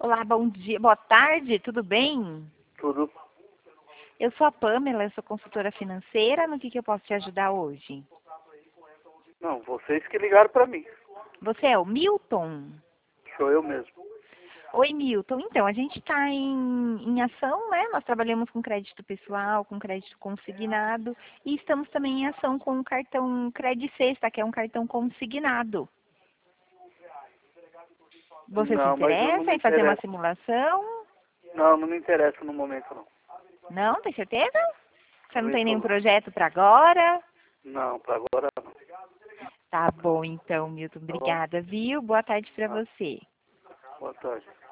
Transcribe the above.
Olá, bom dia, boa tarde, tudo bem? Tudo. Eu sou a Pamela, eu sou consultora financeira, no que eu posso te ajudar hoje? Não, vocês que ligaram para mim. Você é o Milton? Sou eu mesmo. Oi, Milton. Então, a gente está em ação, né? Nós trabalhamos com crédito pessoal, com crédito consignado e estamos também em ação com o cartão Credicesta, que é um cartão consignado. Você se Não, mas eu não interessa me em fazer uma interesso. simulação? Não, não me interessa no momento não. Não, tem certeza? Você não Oi, tem nenhum falou. projeto para agora? Não, para agora não. Tá bom, então, Milton. Tá bom? Obrigada, viu? Boa tarde para Ah, você. boa tarde.